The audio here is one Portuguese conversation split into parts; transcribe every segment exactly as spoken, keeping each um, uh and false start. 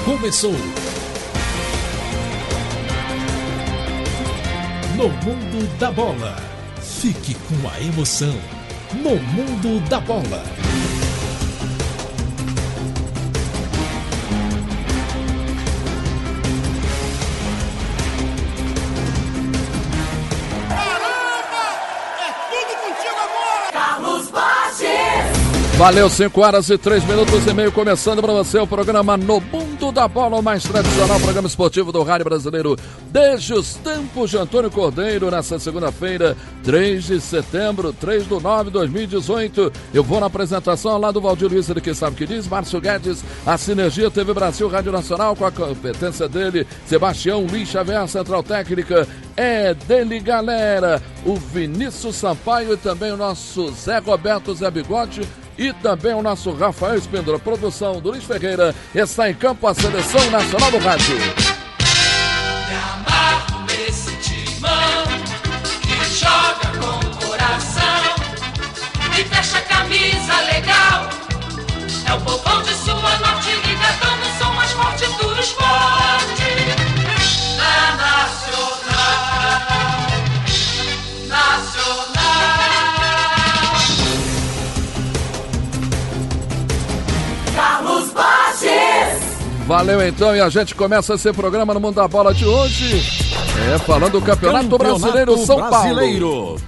começou. No Mundo da Bola. Fique com a emoção. No Mundo da Bola. Valeu, cinco horas e três minutos e meio, começando para você o programa No Mundo da Bola, o mais tradicional programa esportivo do rádio brasileiro desde os tempos de Antônio Cordeiro, nessa segunda-feira, três de setembro, três de nove de dois mil e dezoito. Eu vou na apresentação lá do Valdir Luiz, ele que sabe o que diz, Márcio Guedes, a Sinergia T V Brasil, Rádio Nacional, com a competência dele, Sebastião Luiz Xavier, Central Técnica, é dele, galera, o Vinícius Sampaio e também o nosso Zé Roberto Zé Bigode. E também o nosso Rafael Espíndola, produção do Luiz Ferreira, está em campo a Seleção Nacional do Rádio. Me amarro nesse timão que joga com o coração e fecha a camisa legal. É o povão de sua norte ligadão no som mais forte do esporte. É nacional, nacional. Carlos Bages. Valeu então, e a gente começa esse programa no Mundo da Bola de hoje, é, falando do Campeonato, Campeonato Brasileiro São brasileiro. Paulo.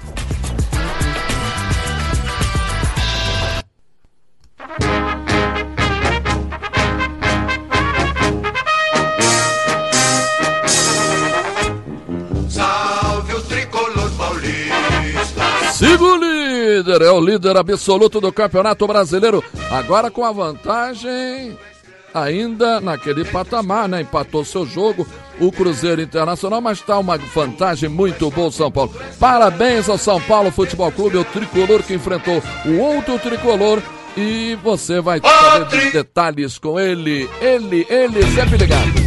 Salve o tricolor paulista. Siga o líder, é o líder absoluto do Campeonato Brasileiro, agora com a vantagem ainda naquele patamar, né? Empatou seu jogo, o Cruzeiro Internacional, mas está uma vantagem muito boa, São Paulo. Parabéns ao São Paulo Futebol Clube, o tricolor que enfrentou o outro tricolor, e você vai saber dos detalhes com ele, ele, ele, sempre ligado.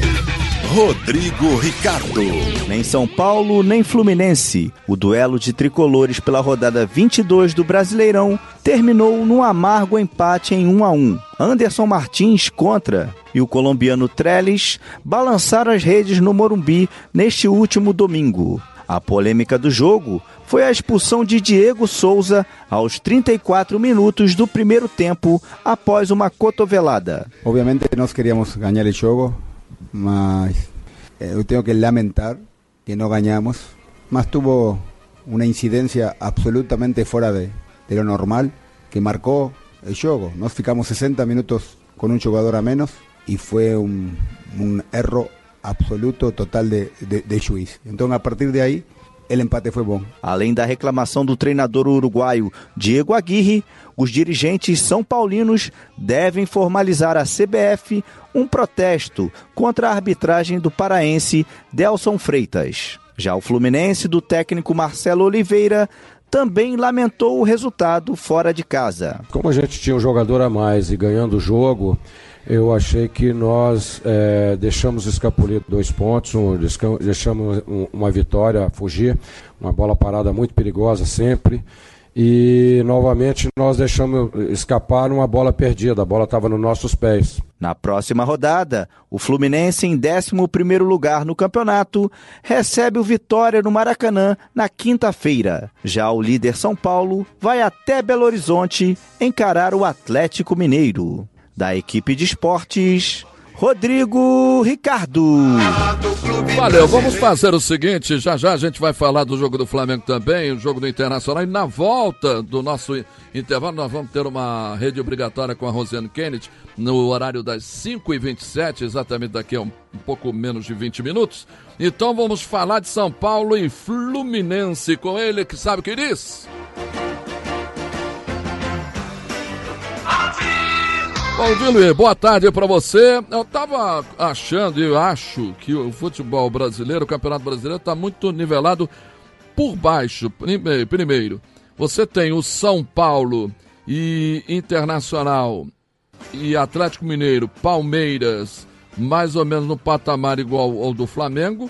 Rodrigo Ricardo. Nem São Paulo, nem Fluminense. O duelo de tricolores pela rodada vinte e dois do Brasileirão terminou num amargo empate em um a um. Anderson Martins contra e o colombiano Trellis balançaram as redes no Morumbi neste último domingo. A polêmica do jogo foi a expulsão de Diego Souza aos trinta e quatro minutos do primeiro tempo após uma cotovelada. Obviamente nós queríamos ganhar o jogo, mas eu tenho que lamentar que não ganhamos, mas tuvo uma incidência absolutamente fora de, de lo normal que marcou o jogo. Nós ficamos sessenta minutos com um jogador a menos e foi um, um erro absoluto, total de, de, de juiz. Então, a partir de aí, o empate foi bom. Além da reclamação do treinador uruguaio Diego Aguirre, os dirigentes são paulinos devem formalizar à C B F um protesto contra a arbitragem do paraense Delson Freitas. Já o Fluminense, do técnico Marcelo Oliveira, também lamentou o resultado fora de casa. Como a gente tinha um jogador a mais e ganhando o jogo, eu achei que nós é, deixamos escapulir dois pontos, um, deixamos um, uma vitória a fugir, uma bola parada muito perigosa sempre, e novamente nós deixamos escapar uma bola perdida, a bola estava nos nossos pés. Na próxima rodada, o Fluminense, em décimo primeiro lugar no campeonato, recebe o Vitória no Maracanã na quinta-feira. Já o líder São Paulo vai até Belo Horizonte encarar o Atlético Mineiro. Da equipe de esportes, Rodrigo Ricardo. Valeu, vamos fazer o seguinte, já já a gente vai falar do jogo do Flamengo também, o jogo do Internacional, e na volta do nosso intervalo nós vamos ter uma rede obrigatória com a Rosiane Kennedy no horário das cinco e vinte e sete, exatamente daqui a um, um pouco menos de vinte minutos. Então vamos falar de São Paulo e Fluminense com ele que sabe o que diz. Bom, Luiz, boa tarde para você. Eu tava achando e eu acho que o futebol brasileiro, o Campeonato Brasileiro, está muito nivelado por baixo. Primeiro, você tem o São Paulo e Internacional e Atlético Mineiro, Palmeiras, mais ou menos no patamar igual ao do Flamengo.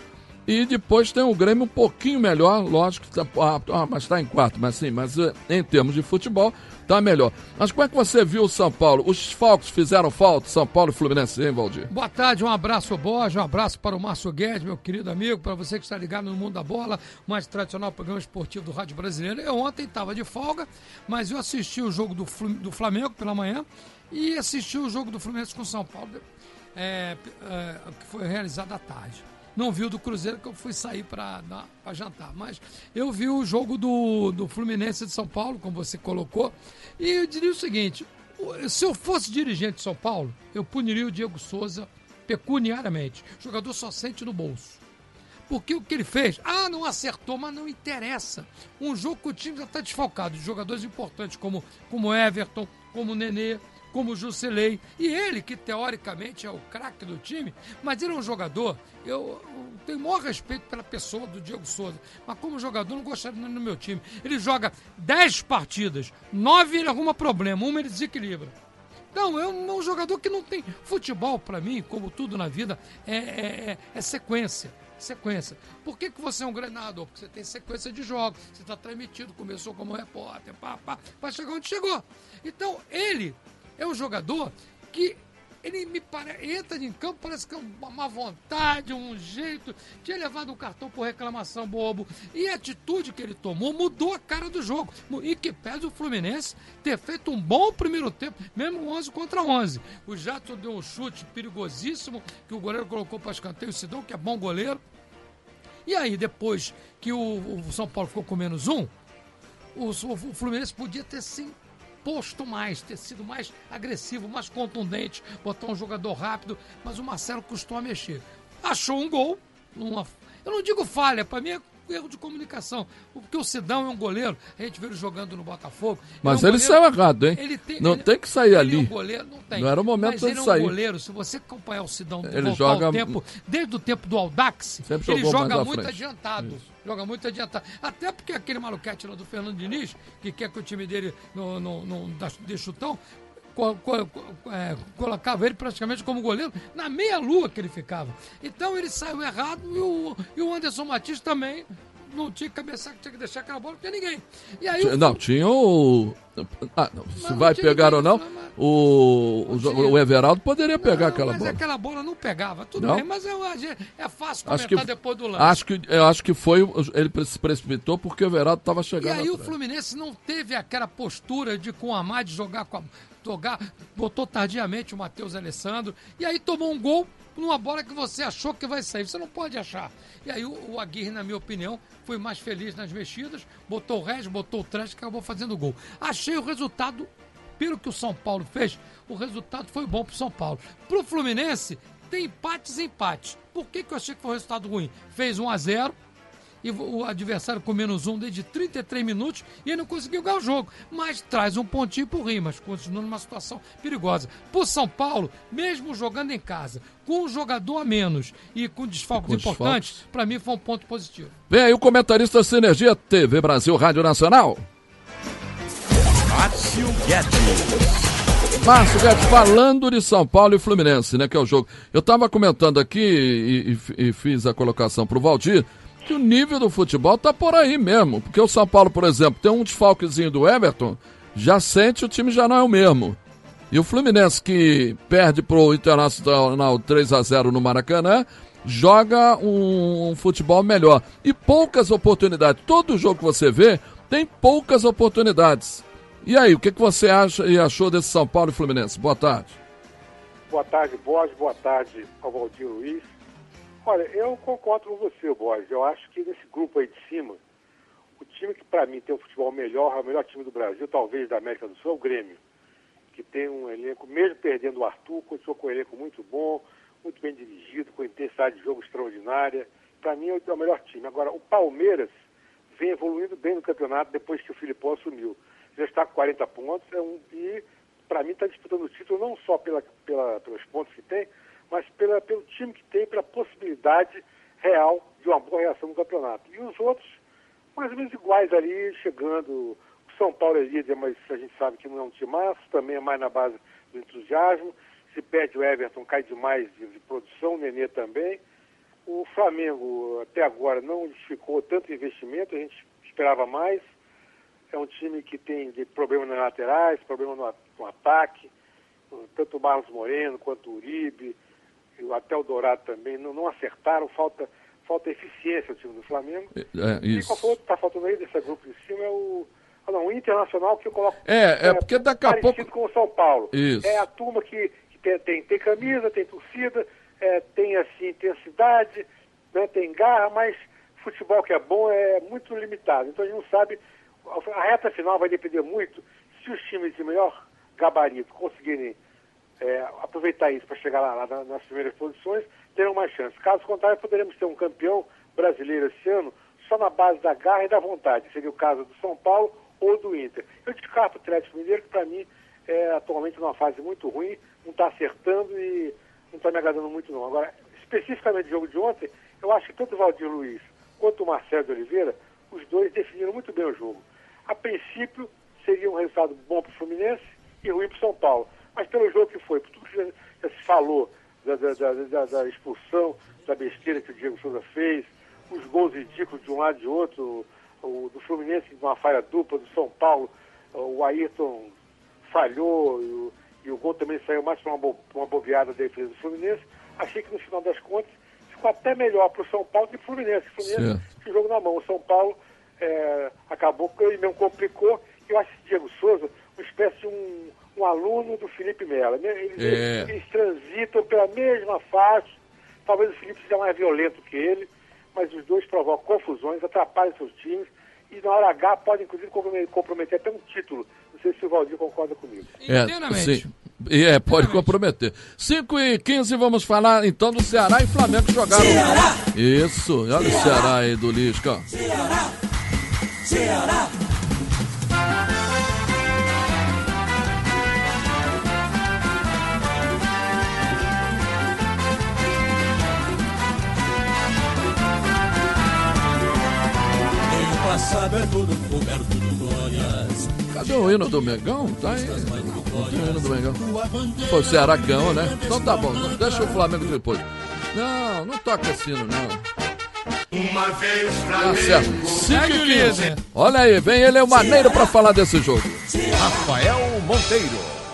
E depois tem o Grêmio um pouquinho melhor, lógico, tá, ah, mas está em quarto, mas sim, mas em termos de futebol, está melhor. Mas como é que você viu o São Paulo? Os Falcos fizeram falta, São Paulo e Fluminense, hein, Valdir? Boa tarde, um abraço ao Borja, um abraço para o Márcio Guedes, meu querido amigo, para você que está ligado no Mundo da Bola, o mais tradicional programa esportivo do Rádio Brasileiro. Eu ontem estava de folga, mas eu assisti o jogo do, Flu, do Flamengo pela manhã e assisti o jogo do Fluminense com o São Paulo, é, é, que foi realizado à tarde. Não vi o do Cruzeiro, que eu fui sair para jantar. Mas eu vi o jogo do, do Fluminense de São Paulo, como você colocou. E eu diria o seguinte, se eu fosse dirigente de São Paulo, eu puniria o Diego Souza pecuniariamente. O jogador só sente no bolso. Porque o que ele fez? Ah, não acertou, mas não interessa. Um jogo que o time já está desfalcado de jogadores importantes como, como Everton, como Nenê, como o Jusilei, e ele, que teoricamente é o craque do time, mas ele é um jogador, eu, eu tenho o maior respeito pela pessoa do Diego Souza, mas como jogador não gostaria no meu time. Ele joga dez partidas, nove ele arruma problema, uma ele desequilibra. Não, é um, um jogador que não tem... Futebol, para mim, como tudo na vida, é, é, é sequência. Sequência. Por que, que você é um grande narrador? Porque você tem sequência de jogos, você está transmitido, começou como repórter, pá, pá, vai chegar onde chegou. Então, ele... é um jogador que ele me parece, entra em campo, parece que é uma má vontade, um jeito, tinha levado um cartão por reclamação bobo, e a atitude que ele tomou mudou a cara do jogo, e que pede o Fluminense ter feito um bom primeiro tempo, mesmo onze contra onze. O Jadson deu um chute perigosíssimo, que o goleiro colocou para escanteio, o Sidão, que é bom goleiro, e aí depois que o, o São Paulo ficou com menos um, o, o Fluminense podia ter sim posto mais, ter sido mais agressivo, mais contundente, botar um jogador rápido, mas o Marcelo custou a mexer. Achou um gol, numa, eu não digo falha, para mim é erro de comunicação, porque o Sidão é um goleiro, a gente viu ele jogando no Botafogo. Mas ele, é um ele goleiro, saiu errado, hein? Ele tem, não ele, tem que sair ali. É um goleiro, não, tem. Não era o momento de ele sair. É um goleiro, se você acompanhar o Sidão ele voltar joga... ao tempo, desde o tempo do Audax, ele joga muito adiantado. Isso. Joga muito adiantado. Até porque aquele maluquete lá do Fernando Diniz, que quer que o time dele não, não, não dê chutão, co, co, é, colocava ele praticamente como goleiro na meia-lua que ele ficava. Então ele saiu errado e o, e o Anderson Matias também não tinha que cabeçar, tinha que deixar aquela bola, não tinha ninguém. E aí o... Não, tinha o... Ah, não, se não vai pegar ou não, não o, o, o Everaldo poderia não, pegar aquela mas bola. Mas aquela bola não pegava, tudo não? bem, mas é, é fácil acho comentar que, depois do lance. Acho que, eu acho que foi, ele se precipitou porque o Everaldo estava chegando E aí atrás. O Fluminense não teve aquela postura de com o Amad jogar com a... Jogar, botou tardiamente o Matheus Alessandro, e aí tomou um gol numa bola que você achou que vai sair. Você não pode achar. E aí o, o Aguirre, na minha opinião, foi mais feliz nas mexidas, botou o Regis, botou o Trash, que acabou fazendo gol. Achei o resultado, pelo que o São Paulo fez, o resultado foi bom pro São Paulo. Pro Fluminense, tem empates e empates. Por que, que eu achei que foi um resultado ruim? Fez um a zero, e o adversário com menos um desde trinta e três minutos e ele não conseguiu ganhar o jogo. Mas traz um pontinho pro Rimas, continua numa situação perigosa. Pro São Paulo, mesmo jogando em casa, com um jogador a menos e com desfalques com importantes, para mim foi um ponto positivo. Vem aí o comentarista da Sinergia T V Brasil Rádio Nacional. Márcio Guedes. Márcio Guedes, falando de São Paulo e Fluminense, né, que é o jogo. Eu tava comentando aqui e, e, e fiz a colocação pro Valdir, que o nível do futebol tá por aí mesmo, porque o São Paulo, por exemplo, tem um desfalquezinho do Everton, já sente, o time já não é o mesmo. E o Fluminense, que perde pro Internacional três a zero no Maracanã, joga um, um futebol melhor. E poucas oportunidades, todo jogo que você vê, tem poucas oportunidades. E aí, o que, que você acha e achou desse São Paulo e Fluminense? Boa tarde. Boa tarde, Borges, boa tarde ao Valdir Luiz. Olha, eu concordo com você, Borges. Eu acho que nesse grupo aí de cima, o time que para mim tem um futebol melhor, é o melhor time do Brasil, talvez da América do Sul, é o Grêmio. Que tem um elenco, mesmo perdendo o Arthur, continuou com um elenco muito bom, muito bem dirigido, com intensidade de jogo extraordinária. Para mim é o melhor time. Agora, o Palmeiras vem evoluindo bem no campeonato depois que o Filipão assumiu. Já está com quarenta pontos é um, e, para mim, está disputando o título não só pela, pela, pelos pontos que tem, mas pela, pelo time que tem, pela possibilidade real de uma boa reação no campeonato. E os outros, mais ou menos iguais ali, chegando. O São Paulo é líder, mas a gente sabe que não é um timaço, também é mais na base do entusiasmo. Se perde o Everton, cai demais de, de produção, o Nenê também. O Flamengo, até agora, não justificou tanto investimento, a gente esperava mais. É um time que tem de problema nas laterais, problema no, no ataque. Tanto o Marlos Moreno quanto o Uribe, e até o Dourado também, não, não acertaram, falta, falta eficiência no time do Flamengo. É, isso. E qual foi o que está faltando aí desse grupo de cima é o... Ah, não, o Internacional, que eu coloco... É, é, é porque daqui a parecido pouco... com o São Paulo. Isso. É a turma que, que tem, tem, tem camisa, tem torcida, é, tem assim, intensidade, né, tem garra, mas futebol que é bom é muito limitado. Então a gente não sabe... A reta final vai depender muito se os times de melhor gabarito conseguirem é, aproveitar isso para chegar lá, lá nas primeiras posições, terão mais chance. Caso contrário, poderemos ter um campeão brasileiro esse ano só na base da garra e da vontade. Seria o caso do São Paulo ou do Inter. Eu descarto o Atlético Mineiro, que para mim é atualmente numa fase muito ruim, não está acertando e não está me agradando muito não. Agora, especificamente o jogo de ontem, eu acho que tanto o Valdir Luiz quanto o Marcelo de Oliveira, os dois definiram muito bem o jogo. A princípio, seria um resultado bom para o Fluminense e ruim para o São Paulo. Mas pelo jogo que foi, por tudo que já, já se falou da, da, da, da expulsão, da besteira que o Diego Souza fez, os gols ridículos de um lado e de outro, o do Fluminense de uma falha dupla, do São Paulo, o Ayrton falhou e o, e o gol também saiu mais para uma, bo, uma bobeada da defesa do Fluminense. Achei que no final das contas ficou até melhor para o São Paulo que para o Fluminense. O Fluminense tinha o jogo na mão. O São Paulo é, acabou, ele mesmo complicou. Eu acho que Diego Souza uma espécie de um, um aluno do Felipe Melo. Eles, é. eles transitam pela mesma faixa. Talvez o Felipe seja mais violento que ele, mas os dois provocam confusões, atrapalham seus times e na hora H podem inclusive comprometer até um título. Não sei se o Valdir concorda comigo. É, sim. É, pode comprometer. cinco e quinze, vamos falar então do Ceará e Flamengo que jogaram. Ceará! Isso, olha o Ceará aí do Lisca. Ceará! Ceará! Passado é tudo coberto de glórias. Cadê o hino do Mengão? Tá aí. Não tem o hino do Mengão. Foi o Ceará que ganhou, né? Então tá bom, deixa o Flamengo depois. Não, não toca esse hino, não. Uma vez Tá certo. cinco e quinze. Olha aí, vem ele, é o Maneiro pra falar desse jogo. Rafael Monteiro.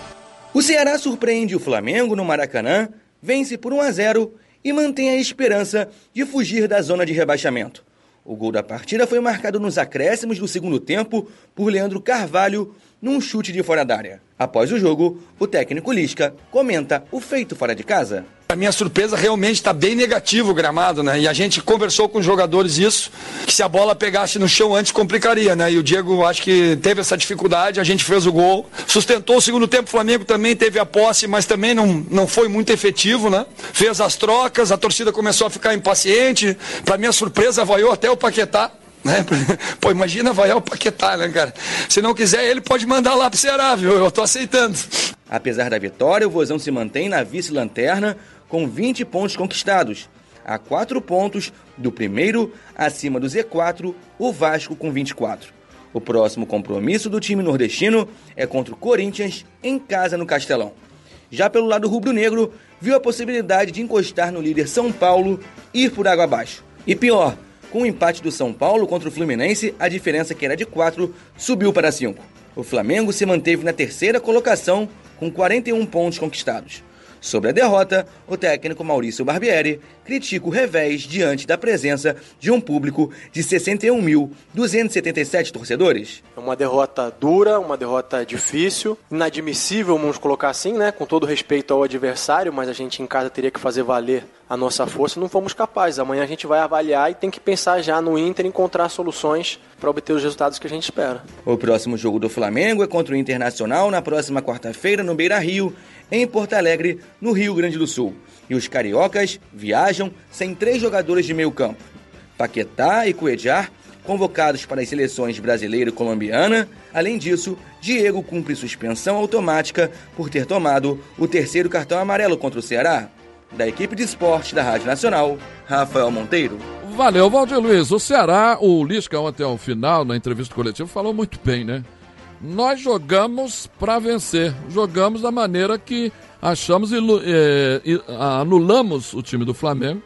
O Ceará surpreende o Flamengo no Maracanã, vence por um a zero e mantém a esperança de fugir da zona de rebaixamento. O gol da partida foi marcado nos acréscimos do segundo tempo por Leandro Carvalho num chute de fora da área. Após o jogo, o técnico Lisca comenta o feito fora de casa. A minha surpresa realmente está bem negativo o gramado, né? E a gente conversou com os jogadores isso, que se a bola pegasse no chão antes complicaria, né? E o Diego acho que teve essa dificuldade, a gente fez o gol, sustentou o segundo tempo, o Flamengo também teve a posse, mas também não, não foi muito efetivo, né? Fez as trocas, a torcida começou a ficar impaciente, para minha surpresa vaiou até o Paquetá. Né? Pô, imagina vaiar o Paquetá, né, cara? Se não quiser, ele pode mandar lá pro Ceará, viu? Eu tô aceitando. Apesar da vitória, o Vozão se mantém na vice-lanterna com vinte pontos conquistados. A quatro pontos do primeiro, acima do Z quatro, o Vasco com vinte e quatro. O próximo compromisso do time nordestino é contra o Corinthians, em casa no Castelão. Já pelo lado rubro-negro, viu a possibilidade de encostar no líder São Paulo e ir por água abaixo. E pior, com o empate do São Paulo contra o Fluminense, a diferença que era de quatro subiu para cinco. O Flamengo se manteve na terceira colocação com quarenta e um pontos conquistados. Sobre a derrota, o técnico Maurício Barbieri critica o revés diante da presença de um público de sessenta e um mil duzentos e setenta e sete torcedores. É uma derrota dura, uma derrota difícil, inadmissível, vamos colocar assim, né? Com todo respeito ao adversário, mas a gente em casa teria que fazer valer a nossa força, não fomos capazes. Amanhã a gente vai avaliar e tem que pensar já no Inter e encontrar soluções para obter os resultados que a gente espera. O próximo jogo do Flamengo é contra o Internacional na próxima quarta-feira no Beira-Rio, em Porto Alegre, no Rio Grande do Sul. E os cariocas viajam sem três jogadores de meio campo. Paquetá e Cuéllar, convocados para as seleções brasileira e colombiana. Além disso, Diego cumpre suspensão automática por ter tomado o terceiro cartão amarelo contra o Ceará. Da equipe de esporte da Rádio Nacional, Rafael Monteiro. Valeu, Valdir Luiz. O Ceará, o Lisca ontem ao final, na entrevista coletiva, falou muito bem, né? Nós jogamos para vencer, jogamos da maneira que achamos e é, anulamos o time do Flamengo,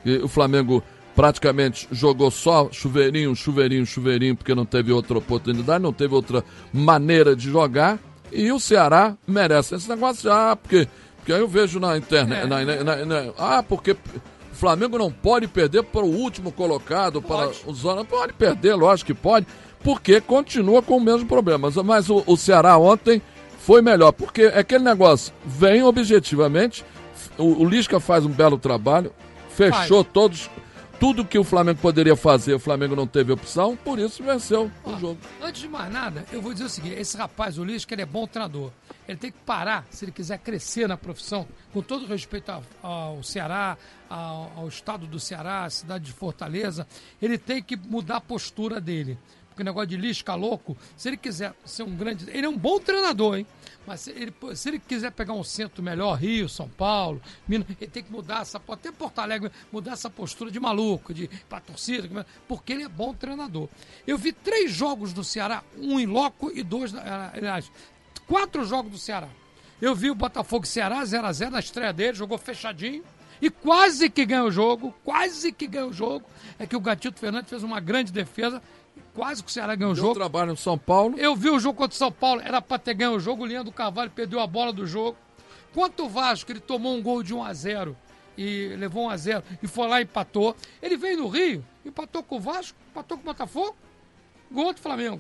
E o Flamengo praticamente jogou só chuveirinho, chuveirinho, chuveirinho, porque não teve outra oportunidade, não teve outra maneira de jogar. E o Ceará merece esse negócio, ah, porque, porque aí eu vejo na internet, é. na, na, na, na, ah, porque o Flamengo não pode perder para o último colocado, pode. para o Zona, pode perder, lógico que pode, porque continua com o mesmo problema. Mas, mas o, o Ceará ontem foi melhor, porque é aquele negócio, vem objetivamente, o, o Lisca faz um belo trabalho, fechou faz. todos... Tudo que o Flamengo poderia fazer, o Flamengo não teve opção, por isso venceu Ó, o jogo. Antes de mais nada, eu vou dizer o seguinte, esse rapaz, o Lisca, ele é bom treinador. Ele tem que parar, se ele quiser crescer na profissão, com todo respeito ao, ao Ceará, ao, ao estado do Ceará, à cidade de Fortaleza, ele tem que mudar a postura dele. Porque o negócio de Lisca louco, se ele quiser ser um grande... Ele é um bom treinador, hein? Mas se ele, se ele quiser pegar um centro melhor, Rio, São Paulo, Minas, ele tem que mudar essa... Até Porto Alegre, mudar essa postura de maluco, de pra torcida, porque ele é bom treinador. Eu vi três jogos do Ceará, um em loco e dois... Aliás, quatro jogos do Ceará. Eu vi o Botafogo Ceará, zero a zero na estreia dele, jogou fechadinho. E quase que ganhou o jogo, quase que ganhou o jogo. É que o Gatito Fernandes fez uma grande defesa. Quase que o Ceará ganhou o jogo. Deu trabalho no São Paulo. Eu vi o jogo contra o São Paulo, era pra ter ganho o jogo, o Leandro Carvalho perdeu a bola do jogo. Quanto o Vasco, ele tomou um gol de um a zero e levou um a zero e foi lá e empatou. Ele veio no Rio, empatou com o Vasco, empatou com o Botafogo, gol do Flamengo.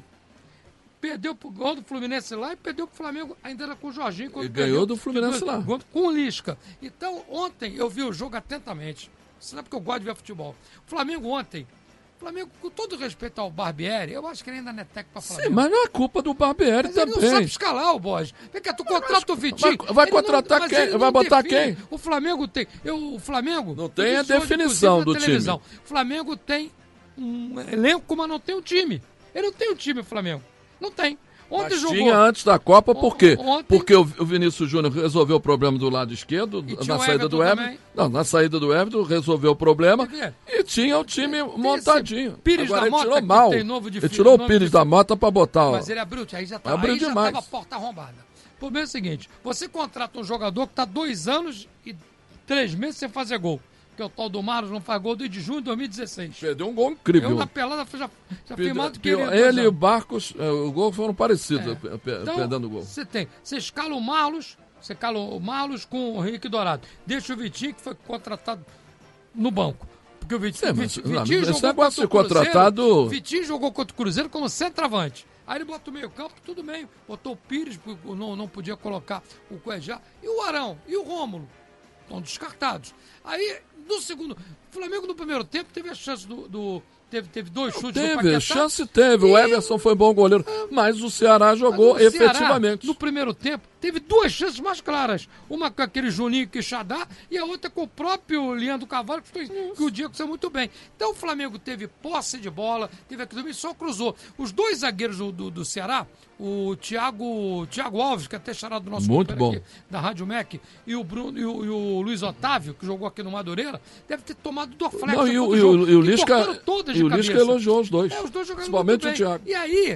Perdeu pro gol do Fluminense lá e perdeu pro Flamengo, ainda era com o Jorginho. E ganhou do Fluminense lá. Com o Lisca. Então, ontem eu vi o jogo atentamente. Você sabe que eu gosto de ver futebol. O Flamengo ontem... Flamengo, com todo respeito ao Barbieri, eu acho que ele ainda não é técnico pra Flamengo. Sim, mas não é culpa do Barbieri mas também. Ele não sabe escalar o Borges. Vem cá, tu contrata o Vitinho. Vai, vai contratar não, quem? Vai botar define. quem? O Flamengo tem... Eu, o Flamengo... Não tem a definição do time. O Flamengo tem um elenco, mas não tem um time. Ele não tem um time, o Flamengo. Não tem. Ontem Mas jogou. Tinha antes da Copa, por quê? Ontem... Porque o Vinícius Júnior resolveu o problema do lado esquerdo, na saída do Everton. Não, na saída do Everton, resolveu o problema e tinha o time tem montadinho. Pires Agora da ele Mota, tirou mal. Tem novo de ele tirou o Pires da Mota pra botar. Mas ele abriu, aí já tá, abriu aí demais. já tava a porta arrombada. O problema é o seguinte, você contrata um jogador que tá dois anos e três meses sem fazer gol. Que é o tal do Marlos, não faz gol desde junho de dois mil e dezesseis. Perdeu um gol incrível. Eu na pelada já, já fui mais do que ele. Ele e o Barcos, o gol foram parecidos, é. então, perdendo o gol. Você tem, você escala o Marlos, você escala o Marlos com o Henrique Dourado. Deixa o Vitinho, que foi contratado no banco. Porque o Vitinho, Sim, mas, Vitinho, não, Vitinho esse jogou negócio de contra o Cruzeiro, contratado... Vitinho jogou contra o Cruzeiro como centroavante. Aí ele botou o meio campo, tudo bem. Botou o Pires, porque não, não podia colocar o Cuejá. E o Arão, e o Rômulo. Estão descartados. Aí... No segundo, o Flamengo no primeiro tempo teve a chance do... do teve, teve dois chutes teve, do Paquetá. chance teve, e... o Everson foi bom goleiro, mas o Ceará jogou o efetivamente. Ceará, no primeiro tempo, teve duas chances mais claras. Uma com aquele Juninho Quixadá e a outra com o próprio Leandro Carvalho, que, foi, que o Diego saiu muito bem. Então o Flamengo teve posse de bola, teve aquilo e só cruzou. Os dois zagueiros do, do, do Ceará, o Thiago, Thiago Alves, que é até charado do nosso muito bom. Aqui, da Rádio M E C, e o, Bruno, e, o, e o Luiz Otávio, que jogou aqui no Madureira, deve ter tomado do flex. Não, e o, e o, e o Lisca, e o Lisca elogiou os dois. É, os dois jogaram principalmente muito bem. o Thiago. E aí,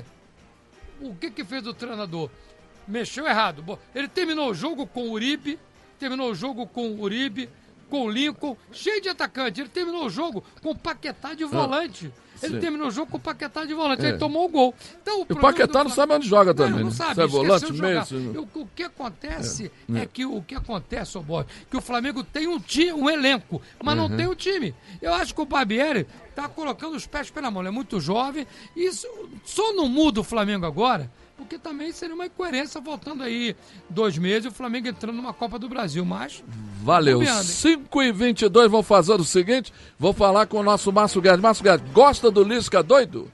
o que que fez o treinador? Mexeu errado. Ele terminou o jogo com o Uribe, terminou o jogo com o Uribe, com o Lincoln, cheio de atacante. Ele terminou o jogo com o Paquetá de volante. Ah, ele terminou o jogo com o Paquetá de volante. É. Ele tomou o gol. Então, o, e o Paquetá não sabe onde joga não, também. Não sabe, se é volante mesmo. O, o que acontece é, é que o que acontece, ô Borges, que o Flamengo tem um time, um elenco, mas uhum. não tem um time. Eu acho que o Barbieri tá colocando os pés pela mão. Ele é muito jovem. E isso, só não muda o Flamengo agora, porque também seria uma incoerência voltando aí dois meses e o Flamengo entrando numa Copa do Brasil, mas... Valeu, cinco e vinte e dois, vamos fazer o seguinte, vou falar com o nosso Márcio Guedes. Márcio Guedes, gosta do Lisca doido?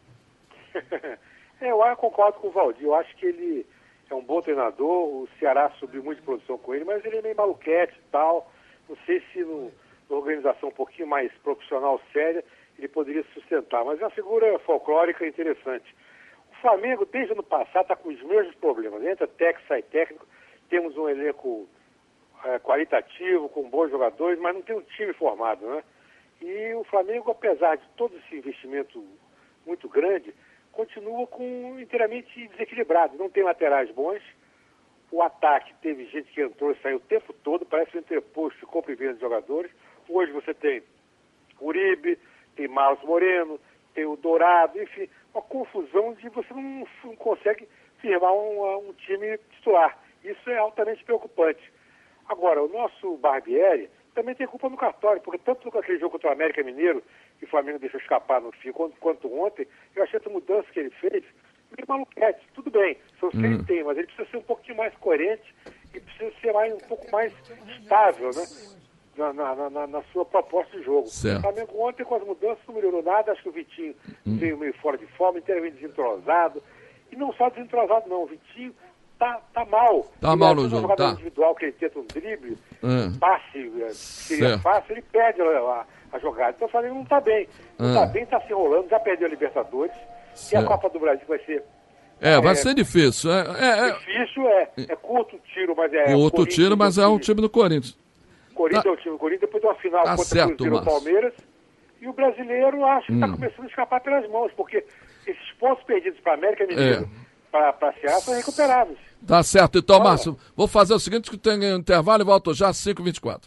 é, eu concordo com o Valdir, eu acho que ele é um bom treinador, o Ceará subiu muito de produção com ele, mas ele é meio maluquete e tal, não sei se no, numa organização um pouquinho mais profissional, séria, ele poderia se sustentar, mas é uma figura folclórica interessante. O Flamengo, desde o ano passado, está com os mesmos problemas. Entra técnico, sai técnico. Temos um elenco é, qualitativo, com bons jogadores, mas não tem um time formado, né? E o Flamengo, apesar de todo esse investimento muito grande, continua com inteiramente desequilibrado. Não tem laterais bons. O ataque, teve gente que entrou e saiu o tempo todo, parece que o interposto ficou privando de jogadores. Hoje você tem Uribe, tem Marlos Moreno, tem o Dourado, enfim, uma confusão de você não, não consegue firmar um, um time titular. Isso é altamente preocupante. Agora, o nosso Barbieri também tem culpa no cartório, porque tanto com aquele jogo contra o América Mineiro, que o Flamengo deixou escapar no fim, quanto, quanto ontem, eu achei essa mudança que ele fez meio maluquete. Tudo bem, são os que ele tem, mas ele precisa ser um pouquinho mais coerente e precisa ser mais, um pouco mais estável, né? Na, na, na, na sua proposta de jogo. Certo. O Flamengo ontem, com as mudanças, não melhorou nada. Acho que o Vitinho hum. veio meio fora de forma, inteiramente desentrosado. E não só desentrosado, não. O Vitinho tá, tá mal. Tá ele mal no jogo, jogada tá. individual que ele tenta um drible, Hum. passe, seria Certo. fácil, ele perde a, a, a jogada. Então o Flamengo não tá bem. Não Hum. tá bem, tá se enrolando, já perdeu a Libertadores. Certo. E a Copa do Brasil vai ser... É, vai é, ser difícil. É, é, é... Difícil, é. É curto o tiro, mas é... Curto tiro, mas é um time do Corinthians. Corinthians Tá. é o time do Corinthians, depois de uma final Tá contra certo, o Cruzeiro e o Márcio. Palmeiras. E o brasileiro, acho que está Hum. começando a escapar pelas mãos, porque esses pontos perdidos para a América Mineiro, É. para a Ceará, são recuperados. Tá certo. Então, Márcio, vou fazer o seguinte, que tem um intervalo e volto já às cinco e vinte e quatro.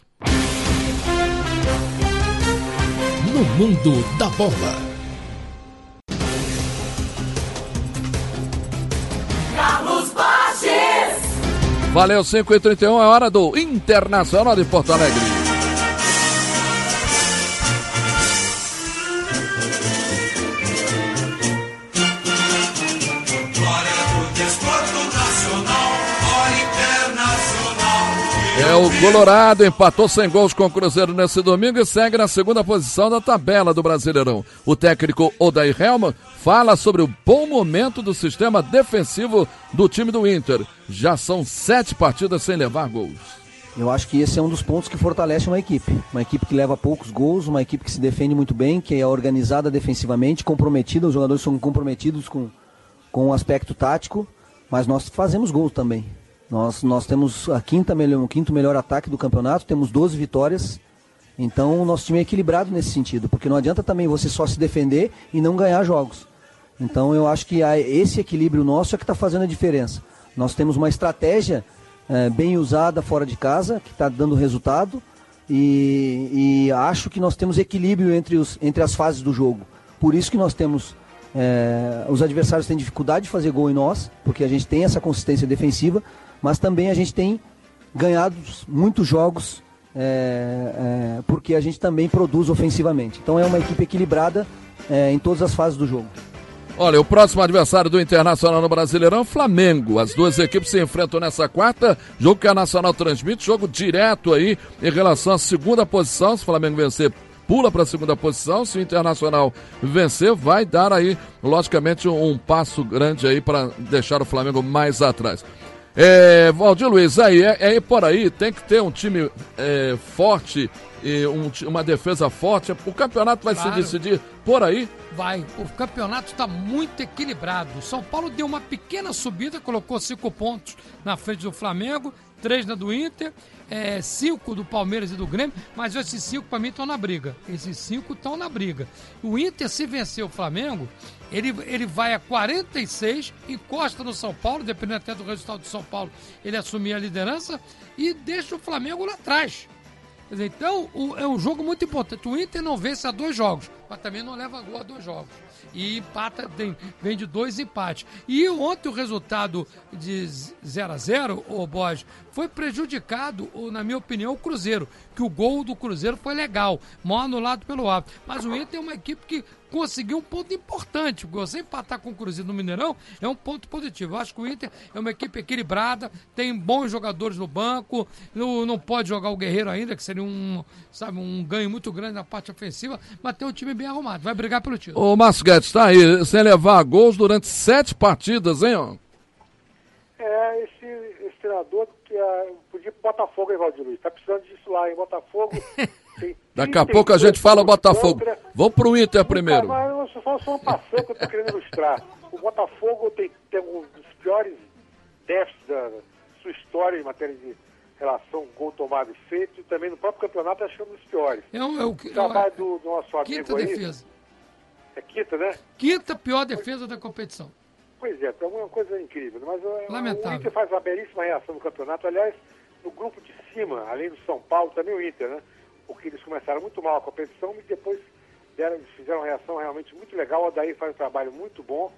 No mundo da bola. Carlos Borges. Valeu, cinco e trinta e um, é hora do Internacional de Porto Alegre. Glória do desporto nacional, glória internacional. É, o Colorado empatou sem gols com o Cruzeiro nesse domingo e segue na segunda posição da tabela do Brasileirão. O técnico Odair Hellmann fala sobre o bom momento do sistema defensivo do time do Inter. Já são sete partidas sem levar gols. Eu acho que esse é um dos pontos que fortalece uma equipe. Uma equipe que leva poucos gols, uma equipe que se defende muito bem, que é organizada defensivamente, comprometida. Os jogadores são comprometidos com, com o aspecto tático, mas nós fazemos gols também. Nós, nós temos a quinta melhor, o quinto melhor ataque do campeonato, temos doze vitórias. Então o nosso time é equilibrado nesse sentido, porque não adianta também você só se defender e não ganhar jogos. Então eu acho que esse equilíbrio nosso é que está fazendo a diferença. Nós temos uma estratégia é, bem usada fora de casa, que está dando resultado, e, e acho que nós temos equilíbrio entre, os, entre as fases do jogo. Por isso que nós temos, é, os adversários têm dificuldade de fazer gol em nós, porque a gente tem essa consistência defensiva, mas também a gente tem ganhado muitos jogos, é, é, porque a gente também produz ofensivamente. Então é uma equipe equilibrada é, em todas as fases do jogo. Olha, o próximo adversário do Internacional no Brasileirão é o Flamengo. As duas equipes se enfrentam nessa quarta, jogo que a Nacional transmite, jogo direto aí em relação à segunda posição. Se o Flamengo vencer, pula para a segunda posição. Se o Internacional vencer, vai dar aí, logicamente, um, um passo grande aí para deixar o Flamengo mais atrás. É, Valdir Luiz, aí, é, é por aí, tem que ter um time é, forte e um, uma defesa forte. O campeonato vai Claro. se decidir por aí? Vai. O campeonato está muito equilibrado. O São Paulo deu uma pequena subida, colocou cinco pontos na frente do Flamengo, três na do Inter, é, cinco do Palmeiras e do Grêmio, mas esses cinco para mim estão na briga. Esses cinco estão na briga. O Inter, se vencer o Flamengo, ele, ele vai a quarenta e seis, encosta no São Paulo, dependendo até do resultado do São Paulo, ele assumir a liderança e deixa o Flamengo lá atrás. Quer dizer, então, o, é um jogo muito importante. O Inter não vence a dois jogos, mas também não leva gol a dois jogos. E empata, tem, vem de dois empates. E ontem o resultado de zero a zero, ô Borges, foi prejudicado, na minha opinião, o Cruzeiro. Que o gol do Cruzeiro foi legal, mal anulado pelo árbitro. Mas o Inter é uma equipe que conseguiu um ponto importante. Você empatar com o Cruzeiro no Mineirão é um ponto positivo. Eu acho que o Inter é uma equipe equilibrada, tem bons jogadores no banco, não, não pode jogar o Guerreiro ainda, que seria um, sabe, um ganho muito grande na parte ofensiva, mas tem um time bem arrumado, vai brigar pelo título. Ô Márcio Guedes, tá aí, sem levar gols durante sete partidas, hein, ó? É, esse, esse treinador que é, podia ir pro Botafogo, hein, Valdir Luiz? Tá precisando disso lá, em Botafogo. Daqui a pouco a gente fala Botafogo. Contra... Vamos pro Inter primeiro. Mas eu só, só um passão que eu tô querendo ilustrar. O Botafogo tem, tem um dos piores déficits da sua história em matéria de relação gol tomado e feito, e também no próprio campeonato acho que é um dos piores. É um, é o, o trabalho do, do nosso amigo quinta aí. defesa. É quinta, né? Quinta pior defesa da competição. Pois é, é uma coisa incrível. Mas Lamentável. o Inter faz uma belíssima reação no campeonato. Aliás, no grupo de cima, além do São Paulo, também o Inter, né? porque eles começaram muito mal a competição e depois deram, fizeram uma reação realmente muito legal. O Odair faz um trabalho muito bom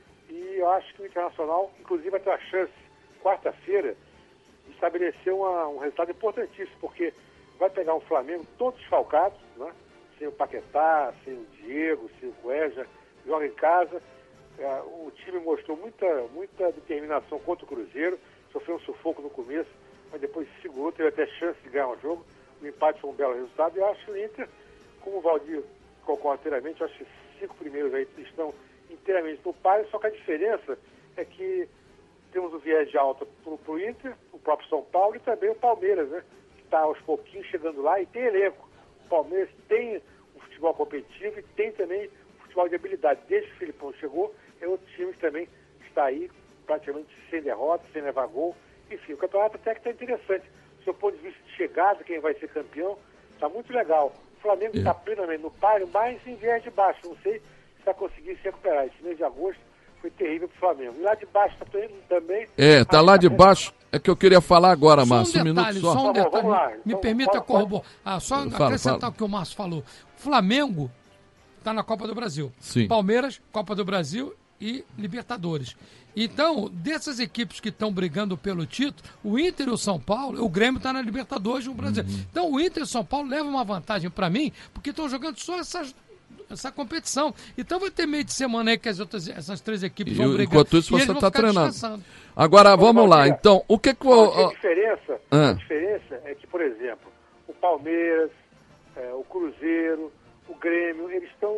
e eu acho que o Internacional, inclusive, vai ter a chance, quarta-feira, de estabelecer uma, um resultado importantíssimo, porque vai pegar um Flamengo todo desfalcado, né? Sem o Paquetá, sem o Diego, sem o Cueja, joga em casa. É, o time mostrou muita, muita determinação contra o Cruzeiro, sofreu um sufoco no começo, mas depois se segurou, teve até chance de ganhar o jogo. O empate foi um belo resultado e eu acho que o Inter, como o Valdir concorda inteiramente, eu acho que os cinco primeiros aí estão inteiramente no páreo, só que a diferença é que temos o viés de alta para o Inter, o próprio São Paulo e também o Palmeiras, né? Que está aos pouquinhos chegando lá e tem elenco. O Palmeiras tem um futebol competitivo e tem também um futebol de habilidade. Desde que o Filipão chegou, é outro time que também está aí praticamente sem derrota, sem levar gol. Enfim, o campeonato até que está interessante. Do seu ponto de vista de chegada, quem vai ser campeão, está muito legal. O Flamengo está plenamente no páreo, mas em viés de baixo. Não sei se vai conseguir se recuperar. Esse mês de agosto foi terrível para o Flamengo. E lá de baixo está também... É, tá lá de baixo. É que eu queria falar agora, só Márcio. Um detalhe, um minuto só. só um detalhe. Vamos lá. Me Então, permita fala, corroborar. Ah, só Fala, acrescentar fala. o que o Márcio falou. Flamengo está na Copa do Brasil. Sim. Palmeiras, Copa do Brasil e Libertadores. Então, dessas equipes que estão brigando pelo título, o Inter e o São Paulo, o Grêmio está na Libertadores no Brasil. Uhum. Então, o Inter e o São Paulo levam uma vantagem para mim, porque estão jogando só essas, essa competição. Então, vai ter meio de semana aí que as outras, essas três equipes E, vão brigar. enquanto isso, e você eles vão está ficar treinando. descansando. Agora, vamos Vamos lá. ver. Então, o que que... A o- diferença, Ah. a diferença é que, por exemplo, o Palmeiras, é, o Cruzeiro, o Grêmio, eles estão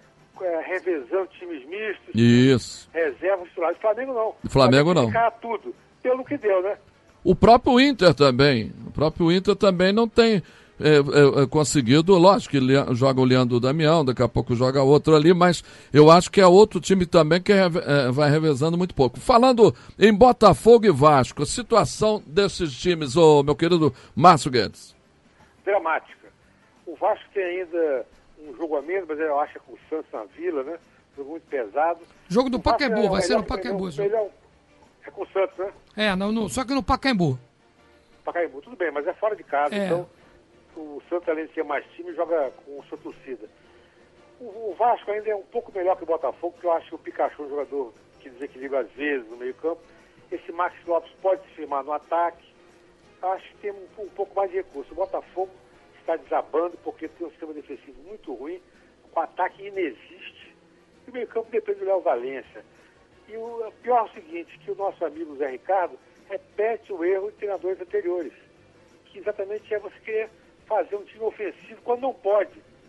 é, revezando times mistos, Isso. reservas titulares. O Flamengo não. O Flamengo Vai ter que não. ficar tudo, pelo que deu, né? O próprio Inter também. O próprio Inter também não tem é, é, é, conseguido. Lógico que Le- joga o Leandro Damião, daqui a pouco joga outro ali, mas eu acho que é outro time também que reve- é, vai revezando muito pouco. Falando em Botafogo e Vasco, a situação desses times, ô meu querido Márcio Guedes. Dramática. O Vasco tem ainda um jogo a menos, mas eu acho que é com o Santos na Vila, né? Jogo muito pesado. Jogo do O Vasco Pacaembu, é o vai ser melhor- no Pacaembu. o melhor- É com o Santos, né? É, no, no- só que no Pacaembu. Pacaembu, tudo bem, mas é fora de casa, É. então o Santos, além de ser mais time, joga com sua torcida. O, o Vasco ainda é um pouco melhor que o Botafogo, porque eu acho que o Pikachu é um jogador que desequilibra às vezes no meio campo. Esse Max Lopes pode se firmar no ataque. Eu acho que tem um, um pouco mais de recurso. O Botafogo está desabando porque tem um sistema defensivo muito ruim, o ataque inexiste, e o meio campo depende do Léo Valência. E o pior é o seguinte, que o nosso amigo Zé Ricardo repete o erro de treinadores anteriores, que exatamente é você querer fazer um time ofensivo quando não pode.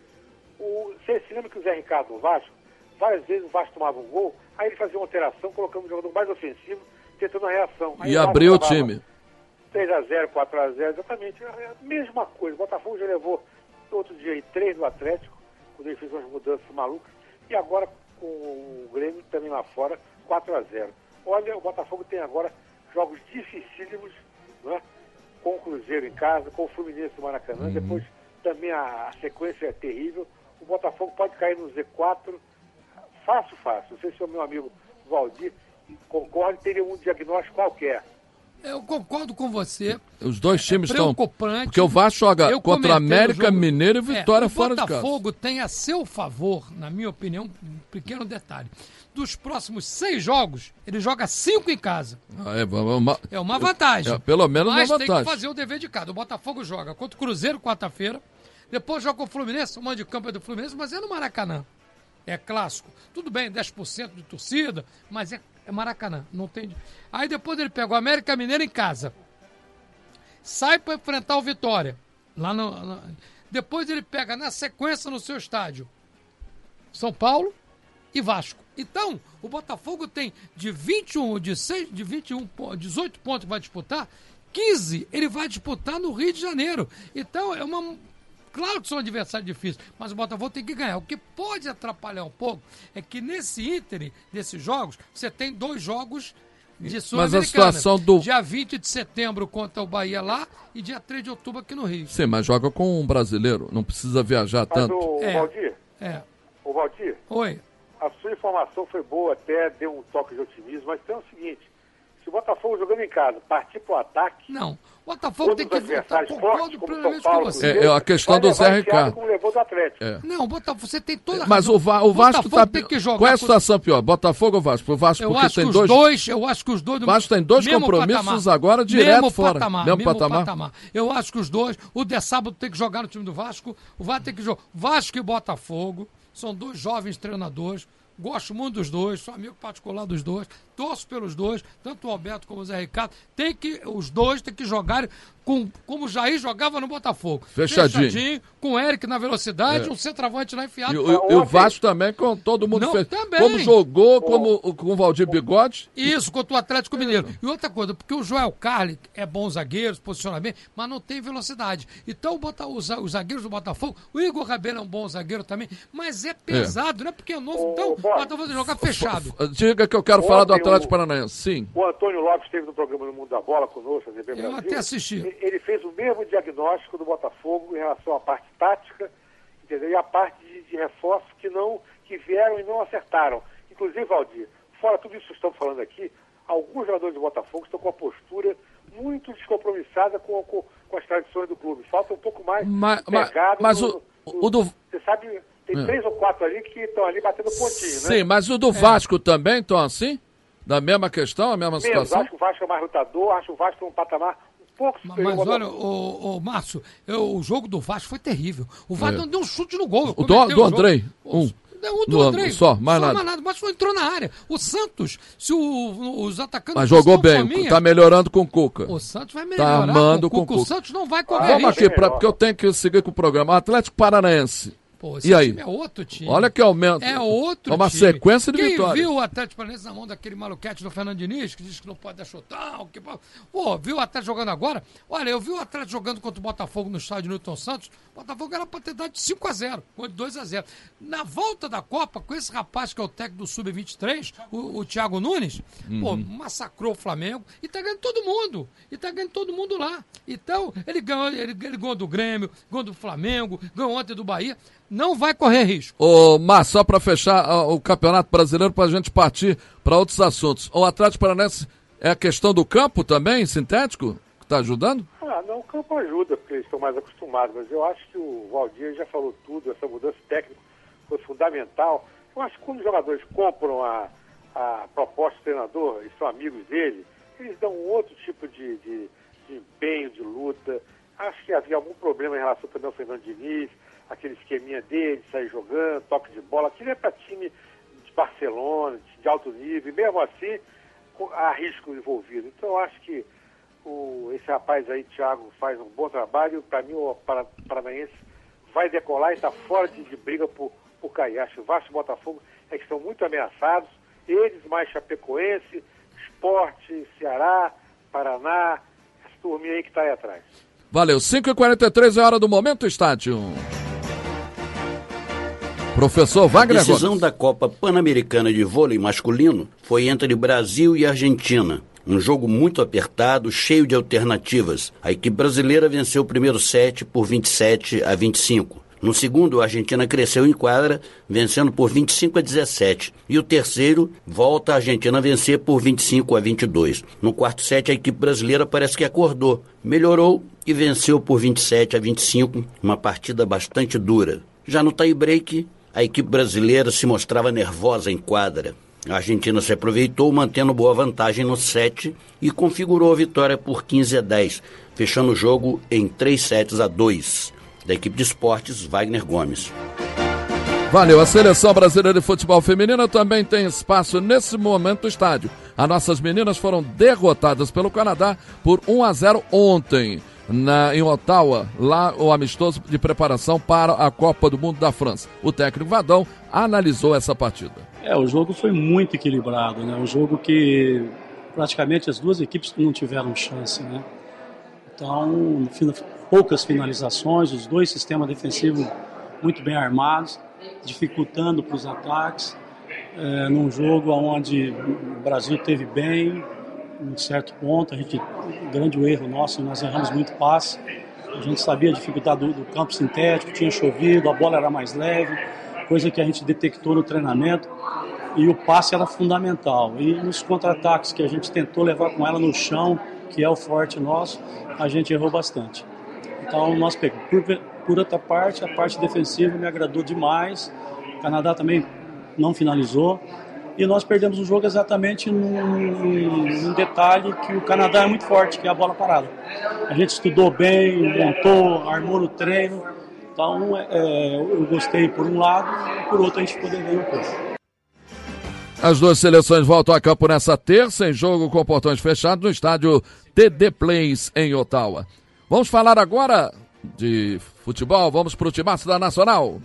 O, você se lembra que o Zé Ricardo no Vasco, várias vezes o Vasco tomava um gol, aí ele fazia uma alteração, colocando um jogador mais ofensivo, tentando a reação. Aí E o Vasco abriu o levava time. três a zero, quatro a zero, exatamente. É a mesma coisa. O Botafogo já levou outro dia aí três do Atlético, quando ele fez umas mudanças malucas, e agora com o Grêmio também lá fora, quatro a zero. Olha, o Botafogo tem agora jogos dificílimos, né? Com o Cruzeiro em casa, com o Fluminense no Maracanã, depois também a, a sequência é terrível. O Botafogo pode cair no Z quatro fácil, fácil. Não sei se o meu amigo Valdir concorda, teria um diagnóstico qualquer. Eu concordo com você. Os dois times estão... Preocupante. Porque o Vasco joga Eu contra comentei América, no jogo- Mineiro e Vitória É, fora de casa. O Botafogo tem a seu favor, na minha opinião, um pequeno detalhe. Dos próximos seis jogos, ele joga cinco em casa. Ah, é, uma, É uma vantagem. É, pelo menos Mas uma tem vantagem. que fazer o dever de casa. O Botafogo joga contra o Cruzeiro quarta-feira, depois joga com o Fluminense, o mando de campo é do Fluminense, mas é no Maracanã. É clássico. Tudo bem, dez por cento de torcida, mas é, é Maracanã. Não tem... Aí depois ele pega o América Mineiro em casa. Sai para enfrentar o Vitória. Lá no, no- Depois ele pega na sequência no seu estádio São Paulo e Vasco. Então, o Botafogo tem de vinte e um, de seis, de vinte e um, po- dezoito pontos que vai disputar, quinze ele vai disputar no Rio de Janeiro. Então, é uma. Claro que são adversários difíceis, mas o Botafogo tem que ganhar. O que pode atrapalhar um pouco é que nesse ínterim desses jogos, você tem dois jogos de Sul-Americana. Mas a situação do- Dia vinte de setembro contra o Bahia lá e dia três de outubro aqui no Rio. Sim, mas joga com um brasileiro, não precisa viajar Mas tanto. o É. Valdir, É. o Valdir, Oi. a sua informação foi boa até, deu um toque de otimismo, mas tem o seguinte, se o Botafogo jogando em casa partir para o ataque, Não. Botafogo Outros tem que voltar. adversários Concordo fortes, como plenamente São Paulo, com você. É, é a questão vai do levar Zé enfiado Ricardo. como levou do Atlético. É. Não, Botafogo, você tem toda a Mas razão. o, Va- o Vasco Botafogo tá. tem que jogar Qual é a com- situação pior? Botafogo ou Vasco? O Vasco Eu porque acho tem que os dois. dois, eu acho que os dois... O Vasco tem dois mesmo compromissos patamar. agora direto mesmo fora. Patamar, Mesmo mesmo patamar. Eu acho que os dois, o De Sábado tem que jogar no time do Vasco, o Vasco tem que jogar. Vasco e Botafogo são dois jovens treinadores. Gosto muito dos dois, sou amigo particular dos dois, torço pelos dois, tanto o Alberto como o Zé Ricardo. Tem que, os dois têm que jogar com, como o Jair jogava no Botafogo. Fechadinho. Fechadinho, com o Eric na velocidade, É. um centroavante lá enfiado. E, o- e o Vasco também, com todo mundo Não, fez. também. Como jogou, como o- com o Valdir Bigode. Isso, contra o Atlético Mineiro. E outra coisa, porque o Joel Carli é bom zagueiro, se posiciona bem, mas não tem velocidade. Então, bota os, os zagueiros do Botafogo, o Igor Rabelo é um bom zagueiro também, mas é pesado, não é porque é novo. Então, o Botafogo tem que jogar fechado. Diga que eu quero falar do Ontem Atlético o- Paranaense. Sim. O Antônio Lopes esteve no programa No Mundo da Bola conosco, a T V Eu Brasil. até assisti. E- Ele fez o mesmo diagnóstico do Botafogo em relação à parte tática, entendeu? E a parte de, de reforço que não que vieram e não acertaram. Inclusive, Valdir, fora tudo isso que estamos falando aqui, alguns jogadores do Botafogo estão com a postura muito descompromissada com, com, com as tradições do clube. Falta um pouco mais Mas, mas, pegado mas no- o, no- o do. Você sabe, tem É. três ou quatro ali que estão ali batendo pontinho, né? Sim, mas o do Vasco também estão assim? Da mesma questão, a mesma Menos, situação? acho que o Vasco é mais lutador, acho o Vasco um patamar um pouco superior Mas ao olha, Botafogo. o, o Márcio, eu- o jogo do Vasco foi terrível. O Vasco É. não deu um chute no gol. O do, cometeu do o jogo. Andrei, um. Deu um do Do- Andrei. só, mais nada. O Vasco entrou na área. O Santos, se o- os atacantes... Mas jogou estão bem, fominha, tá melhorando com o Cuca. O Santos vai Tá melhorar. armando com, com o com o Cuca. Santos não vai correr Vamos risco. aqui, pra, porque eu tenho que seguir com o programa. Atlético Paranaense. Pô, esse E aí? time é outro time. Olha que aumento. É outro É uma time. sequência de Quem vitórias. viu o Atlético Paranaense na mão daquele maluquete do Fernando Diniz, que diz que não pode dar chutão, que... Pô, viu o Atlético jogando agora? Olha, eu vi o Atlético jogando contra o Botafogo no estádio Newton Santos. O Botafogo era pra ter dado de cinco a zero, ou de dois a zero. Na volta da Copa, com esse rapaz que é o técnico do sub vinte e três, o, o Thiago Nunes, pô, Uhum. massacrou o Flamengo e tá ganhando todo mundo. E tá ganhando todo mundo lá. Então, ele ganhou, ele, ele ganhou do Grêmio, ganhou do Flamengo, ganhou ontem do Bahia. Não vai correr risco. Ô, Mar, só para fechar ah, o Campeonato Brasileiro, para a gente partir para outros assuntos. O Atlético Paranaense é a questão do campo também, sintético, que está ajudando? Ah, não, o campo ajuda, porque eles estão mais acostumados, mas eu acho que o Valdir já falou tudo, essa mudança técnica foi fundamental. Eu acho que quando os jogadores compram a, a proposta do treinador e são amigos dele, eles dão um outro tipo de, de, de empenho, de luta. Acho que havia algum problema em relação também ao Fernando Diniz, aquele esqueminha dele, de sair jogando, toque de bola. Aquilo é para time de Barcelona, de alto nível, e mesmo assim com- há risco envolvido. Então eu acho que o, esse rapaz aí, Thiago, faz um bom trabalho. Para mim, o Para- Paranaense vai decolar e está fora de, de briga por, por cair. Acho que o Vasco e o Botafogo é que estão muito ameaçados. Eles mais Chapecoense, Sport, Ceará, Paraná, essa turminha aí que está aí atrás. Valeu, cinco e quarenta e três é a hora do Momento Estádio. Professor A Wagner decisão Gomes. da Copa Pan-Americana de Vôlei Masculino foi entre Brasil e Argentina. Um jogo muito apertado, cheio de alternativas. A equipe brasileira venceu o primeiro set por vinte e sete a vinte e cinco. No segundo, a Argentina cresceu em quadra, vencendo por vinte e cinco a dezessete. E o terceiro, volta a Argentina a vencer por vinte e cinco a vinte e dois. No quarto set, a equipe brasileira parece que acordou, melhorou e venceu por vinte e sete a vinte e cinco, uma partida bastante dura. Já no tie-break, a equipe brasileira se mostrava nervosa em quadra. A Argentina se aproveitou, mantendo boa vantagem no set e configurou a vitória por quinze a dez, fechando o jogo em três sets a dois. Da equipe de esportes, Wagner Gomes. Valeu, a Seleção Brasileira de Futebol Feminina também tem espaço nesse momento no estádio. As nossas meninas foram derrotadas pelo Canadá por um a zero ontem. Na, em Ottawa, lá o amistoso de preparação para a Copa do Mundo da França. O técnico Vadão analisou essa partida. É, o jogo foi muito equilibrado, né? Um jogo que praticamente as duas equipes não tiveram chance, né? Então, poucas finalizações, os dois sistemas defensivos muito bem armados, dificultando para os ataques, é, num jogo onde o Brasil teve bem, em certo ponto, a gente, um grande erro nosso, nós erramos muito passe, a gente sabia a dificuldade do, do campo sintético, tinha chovido, a bola era mais leve, coisa que a gente detectou no treinamento, e o passe era fundamental. E nos contra-ataques que a gente tentou levar com ela no chão, que é o forte nosso, a gente errou bastante. Então nós pegamos. Por, por outra parte, a parte defensiva me agradou demais. O Canadá também não finalizou. E nós perdemos o jogo exatamente num, num detalhe que o Canadá é muito forte, que é a bola parada. A gente estudou bem, montou, armou no treino. Então é, eu gostei por um lado, e por outro a gente ficou devendo um pouco. As duas seleções voltam a campo nessa terça, em jogo com portões fechados no estádio T D Place, em Ottawa. Vamos falar agora de futebol, vamos para o timaço da Nacional.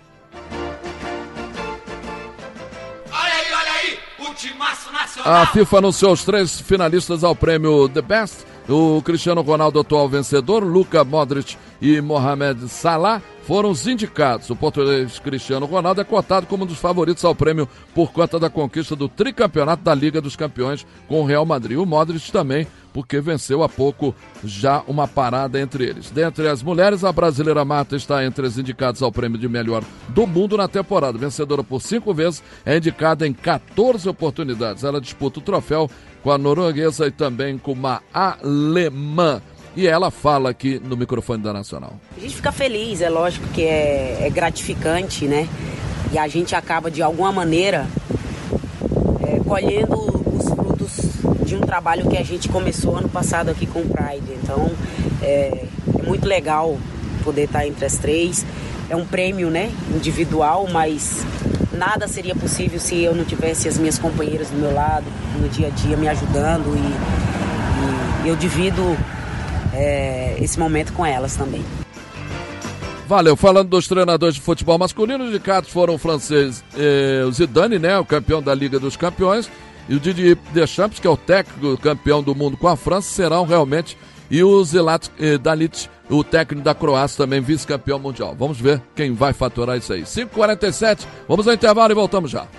Olha aí, olha aí, o timaço nacional. A FIFA anunciou os três finalistas ao prêmio The Best. O Cristiano Ronaldo, atual vencedor, Luka Modric e Mohamed Salah foram os indicados. O português Cristiano Ronaldo é cotado como um dos favoritos ao prêmio por conta da conquista do tricampeonato da Liga dos Campeões com o Real Madrid. O Modric também, porque venceu há pouco já uma parada entre eles. Dentre as mulheres, a brasileira Marta está entre as indicadas ao prêmio de melhor do mundo na temporada. Vencedora por cinco vezes, é indicada em quatorze oportunidades. Ela disputa o troféu com a norueguesa e também com uma alemã. E ela fala aqui no microfone da Nacional. A gente fica feliz, é lógico que é, é gratificante, né? E a gente acaba, de alguma maneira, é, colhendo os frutos de um trabalho que a gente começou ano passado aqui com o Pride. Então, é, é muito legal poder estar entre as três. É um prêmio, né, individual, mas nada seria possível se eu não tivesse as minhas companheiras do meu lado, no dia a dia, me ajudando. E, e eu divido é, esse momento com elas também. Valeu. Falando dos treinadores de futebol masculino, os indicados foram o francês eh, o Zidane, né, o campeão da Liga dos Campeões, e o Didier Deschamps, que é o técnico campeão do mundo com a França, serão realmente, e o Zlatan eh, Dalic, o técnico da Croácia, também vice-campeão mundial. Vamos ver quem vai faturar isso aí. cinco e quarenta e sete, vamos ao intervalo e voltamos já.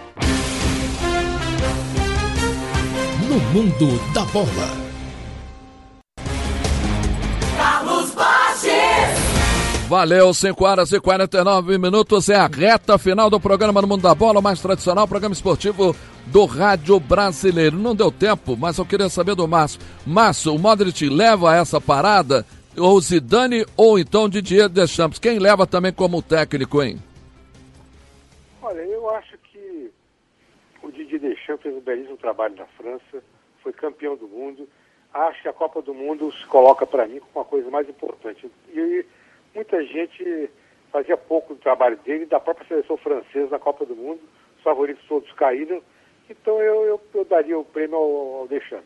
No mundo da bola. Carlos Borges. Valeu, cinco horas e quarenta e nove minutos, é a reta final do programa No Mundo da Bola, o mais tradicional programa esportivo do rádio brasileiro. Não deu tempo, mas eu queria saber do Márcio. Márcio, o Modric leva essa parada, ou Zidane, ou então Didier Deschamps? Quem leva também como técnico, hein? Olha, eu acho que o Didier Deschamps fez um belíssimo trabalho na França, foi campeão do mundo. Acho que a Copa do Mundo se coloca para mim como uma coisa mais importante. E muita gente fazia pouco do trabalho dele, da própria seleção francesa na Copa do Mundo. Os favoritos todos caíram. Então eu, eu, eu daria o prêmio ao, ao Deschamps.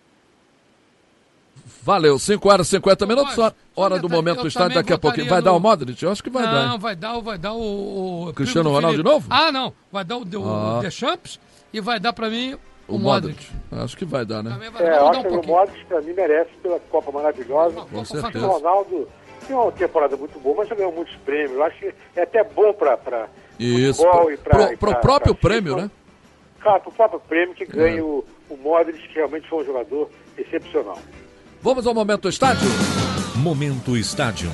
Valeu, cinco horas e cinquenta minutos, hora, hora do momento do estádio, daqui a pouquinho. Vai no... dar o Modric? Eu acho que vai não, dar. Não, vai dar, vai dar o... o Cristiano Ronaldo de novo? Ah, não, vai dar o, o ah. Deschamps e vai dar pra mim o, o Modric. Modric. Acho que vai dar, né? Vai é, eu acho um que o Modric pra mim merece pela Copa maravilhosa. Com certeza. O Ronaldo tem uma temporada muito boa, mas já ganhou muitos prêmios. Eu acho que é até bom pra, pra Isso, futebol e pra... Pro, pro pra, próprio pra prêmio, né? Claro, pro próprio prêmio que ganha é. o, o Modric, que realmente foi um jogador excepcional. Vamos ao Momento Estádio. Momento Estádio.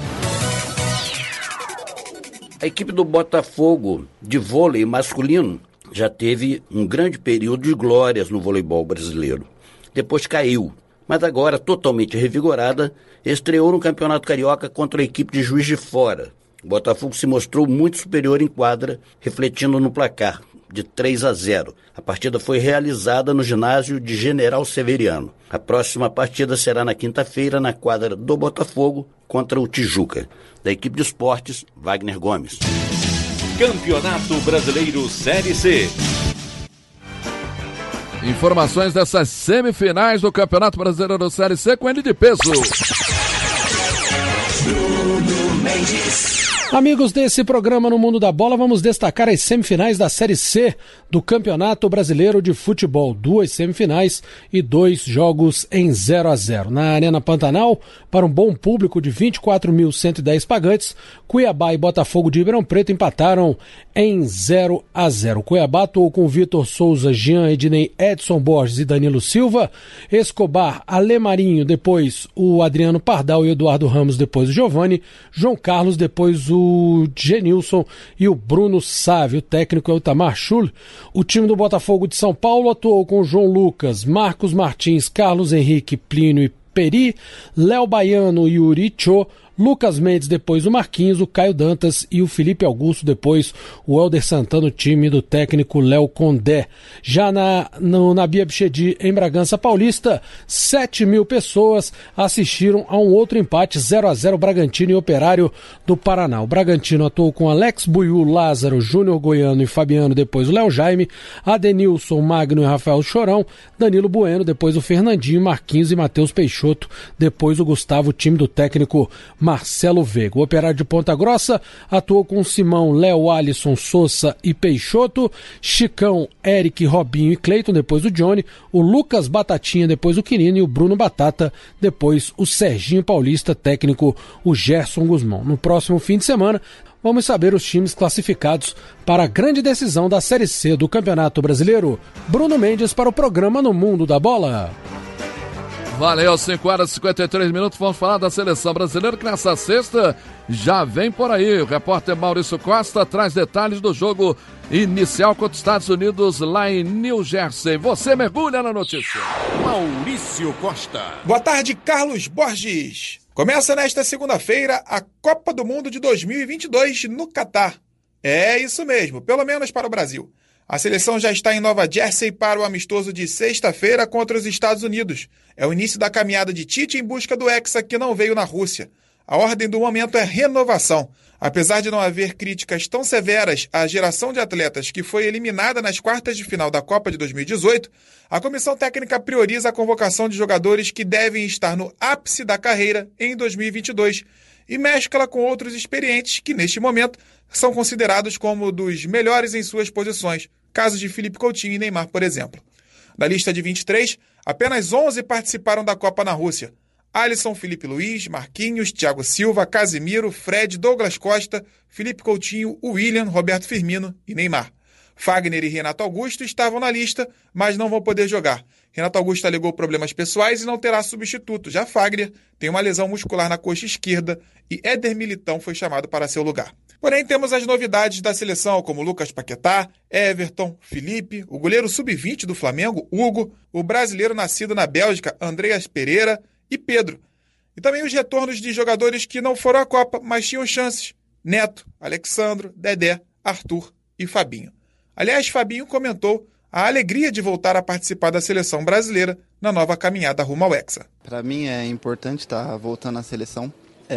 A equipe do Botafogo de vôlei masculino já teve um grande período de glórias no voleibol brasileiro. Depois caiu, mas agora, totalmente revigorada, estreou no Campeonato Carioca contra a equipe de Juiz de Fora. O Botafogo se mostrou muito superior em quadra, refletindo no placar de três a zero. A partida foi realizada no ginásio de General Severiano. A próxima partida será na quinta-feira na quadra do Botafogo contra o Tijuca. Da equipe de esportes, Wagner Gomes. Campeonato Brasileiro Série C. Informações dessas semifinais do Campeonato Brasileiro Série C com ele de peso. Bruno Mendes. Amigos desse programa No Mundo da Bola, vamos destacar as semifinais da Série C do Campeonato Brasileiro de Futebol. Duas semifinais e dois jogos em zero a zero. Na Arena Pantanal, para um bom público de vinte e quatro mil cento e dez pagantes, Cuiabá e Botafogo de Ribeirão Preto empataram em zero a zero. Cuiabá atuou com Vitor Souza, Jean, Ednei, Edson Borges e Danilo Silva, Escobar, Alemarinho, depois o Adriano Pardal e Eduardo Ramos, depois o Giovani, João Carlos, depois o o Genilson e o Bruno Sávio. O técnico é o Tamar Schul. O time do Botafogo de São Paulo atuou com João Lucas, Marcos Martins, Carlos Henrique, Plínio e Peri, Léo Baiano e Yuri Cho, Lucas Mendes, depois o Marquinhos, o Caio Dantas e o Felipe Augusto, depois o Helder Santana, o time do técnico Léo Condé. Já na, no, na Bia Bichedi, em Bragança Paulista, sete mil pessoas assistiram a um outro empate, zero a zero, Bragantino e Operário do Paraná. O Bragantino atuou com Alex Buiú, Lázaro, Júnior Goiano e Fabiano, depois o Léo Jaime, Adenilson, Magno e Rafael Chorão, Danilo Bueno, depois o Fernandinho, Marquinhos e Matheus Peixoto, depois o Gustavo, time do técnico Marcelo Veiga. O Operário de Ponta Grossa atuou com Simão, Léo, Alisson, Sousa e Peixoto, Chicão, Eric, Robinho e Cleiton, depois o Johnny, o Lucas Batatinha, depois o Quirino e o Bruno Batata, depois o Serginho Paulista, técnico o Gerson Guzmão. No próximo fim de semana, vamos saber os times classificados para a grande decisão da Série C do Campeonato Brasileiro. Bruno Mendes para o programa No Mundo da Bola. Valeu, cinco horas e cinquenta e três minutos, vamos falar da seleção brasileira que nessa sexta já vem por aí. O repórter Maurício Costa traz detalhes do jogo inicial contra os Estados Unidos lá em New Jersey. Você mergulha na notícia. Maurício Costa. Boa tarde, Carlos Borges. Começa nesta segunda-feira a Copa do Mundo de dois mil e vinte e dois no Catar. É isso mesmo, pelo menos para o Brasil. A seleção já está em Nova Jersey para o amistoso de sexta-feira contra os Estados Unidos. É o início da caminhada de Tite em busca do Hexa que não veio na Rússia. A ordem do momento é renovação. Apesar de não haver críticas tão severas à geração de atletas que foi eliminada nas quartas de final da Copa de dois mil e dezoito, a comissão técnica prioriza a convocação de jogadores que devem estar no ápice da carreira em dois mil e vinte e dois e mescla com outros experientes que, neste momento, são considerados como dos melhores em suas posições, casos de Felipe Coutinho e Neymar, por exemplo. Da lista de vinte e três, apenas onze participaram da Copa na Rússia. Alisson, Felipe Luiz, Marquinhos, Thiago Silva, Casemiro, Fred, Douglas Costa, Felipe Coutinho, William, Roberto Firmino e Neymar. Fagner e Renato Augusto estavam na lista, mas não vão poder jogar. Renato Augusto alegou problemas pessoais e não terá substituto. Já Fagner tem uma lesão muscular na coxa esquerda e Éder Militão foi chamado para seu lugar. Porém, temos as novidades da seleção, como Lucas Paquetá, Everton, Felipe, o goleiro sub vinte do Flamengo, Hugo, o brasileiro nascido na Bélgica, Andreas Pereira e Pedro. E também os retornos de jogadores que não foram à Copa, mas tinham chances. Neto, Alexandro, Dedé, Arthur e Fabinho. Aliás, Fabinho comentou a alegria de voltar a participar da seleção brasileira na nova caminhada rumo ao Hexa. Para mim é importante estar voltando à seleção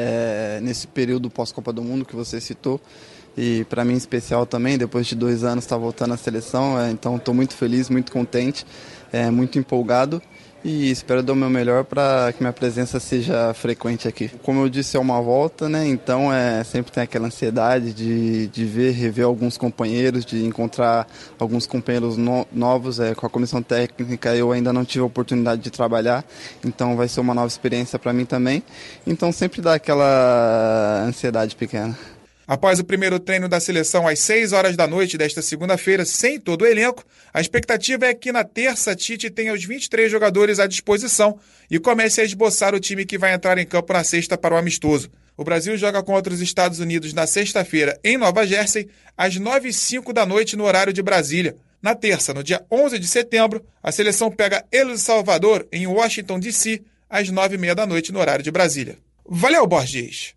é, nesse período pós-Copa do Mundo que você citou. E para mim em especial também, depois de dois anos estar voltando à seleção, é, então estou muito feliz, muito contente, é, muito empolgado. E espero dar o meu melhor para que minha presença seja frequente aqui. Como eu disse, é uma volta, né? Então é, sempre tem aquela ansiedade de, de ver, rever alguns companheiros, de encontrar alguns companheiros no, novos. É, com a comissão técnica eu ainda não tive a oportunidade de trabalhar, então vai ser uma nova experiência para mim também. Então sempre dá aquela ansiedade pequena. Após o primeiro treino da seleção às seis horas da noite desta segunda-feira, sem todo o elenco, a expectativa é que na terça Tite tenha os vinte e três jogadores à disposição e comece a esboçar o time que vai entrar em campo na sexta para o amistoso. O Brasil joga contra os Estados Unidos na sexta-feira em Nova Jersey, às nove e cinco da noite no horário de Brasília. Na terça, no dia onze de setembro, a seleção pega El Salvador em Washington, D C, às nove e meia da noite no horário de Brasília. Valeu, Borges!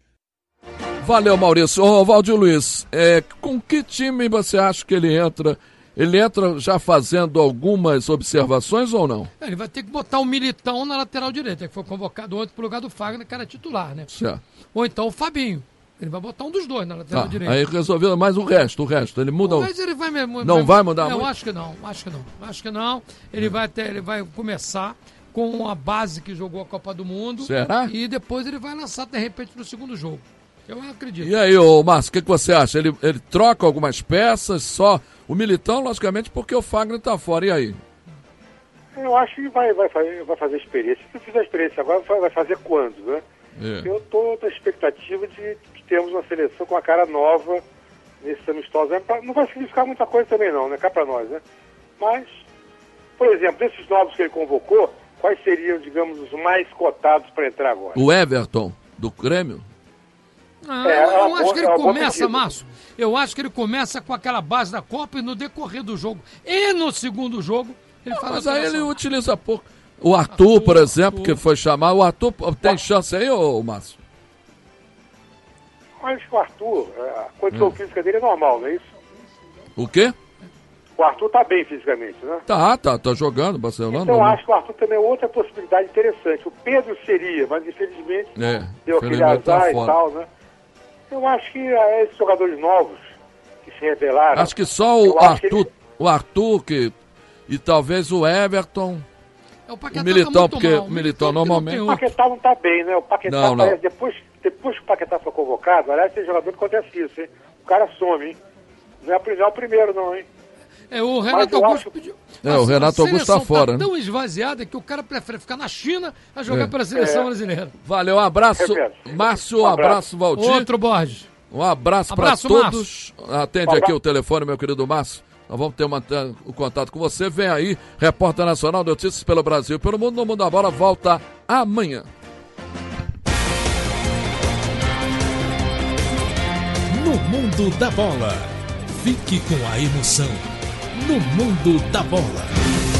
Valeu, Maurício. Ô, Valdir Luiz, é, com que time você acha que ele entra? Ele entra já fazendo algumas observações ou não? É, ele vai ter que botar o Militão na lateral direita, que foi convocado ontem pro lugar do Fagner, que era titular, né? Certo. Ou então o Fabinho. Ele vai botar um dos dois na lateral ah, direita. Aí resolveu mais o resto, o resto. Ele muda. Mas ele vai mesmo. Não vai, vai mudar não, muito? Acho que não, acho que não. Acho que não. Ele vai ter, ele vai começar com a base que jogou a Copa do Mundo. Será? E depois ele vai lançar de repente no segundo jogo. Eu acredito. E aí, ô Márcio, o que, que você acha? Ele, ele troca algumas peças, só o Militão, logicamente, porque o Fagner tá fora. E aí? Eu acho que vai, vai, fazer, vai fazer experiência. Se fizer experiência agora, vai fazer quando, né? É. Eu estou na expectativa de que temos uma seleção com a cara nova nesse amistoso. Não vai significar muita coisa também não, né? Cá para nós, né? Mas, por exemplo, desses novos que ele convocou, quais seriam, digamos, os mais cotados para entrar agora? O Everton, do Grêmio? Ah, é, eu, eu é acho boa, que ele é começa, Márcio, eu acho que ele começa com aquela base da Copa e no decorrer do jogo e no segundo jogo ele não, faz mas aí ele utiliza pouco. O Arthur, Arthur por exemplo, Arthur. que foi chamar. O Arthur tem chance aí, ô Márcio? Acho que o Arthur, a condição hum. física dele é normal, não é isso? O quê? O Arthur tá bem fisicamente, né? Tá, tá, tá jogando Barcelona. Então eu acho que o Arthur também é outra possibilidade interessante. O Pedro seria, mas infelizmente é, deu aquele azar tá e tal, né? Eu acho que é, esses jogadores novos que se revelaram... Acho que só o Arthur, ele... o Arthur que, e talvez o Everton... É, o Paquetá o Militão, tá porque mal. o Militão normalmente... O Paquetá não tá bem, né? O Paquetá não, não. Parece, depois, depois que o Paquetá foi convocado, aliás, tem jogador que acontece isso, hein? O cara some, hein? Não é o primeiro, não, hein? É, o Renato Augusto acho... pediu. É, o Renato Augusto tá fora, tá né? tão esvaziada que o cara prefere ficar na China a jogar é. pela seleção é. brasileira. Valeu, um abraço. É Márcio, um abraço, abraço Valdir. Outro, Borges. Um abraço, abraço para todos. Márcio. Atende um aqui o telefone, meu querido Márcio. Nós vamos ter uma, o contato com você. Vem aí, Repórter Nacional, notícias pelo Brasil e pelo mundo. No Mundo da Bola volta amanhã. No Mundo da Bola. Fique com a emoção. No Mundo da Bola.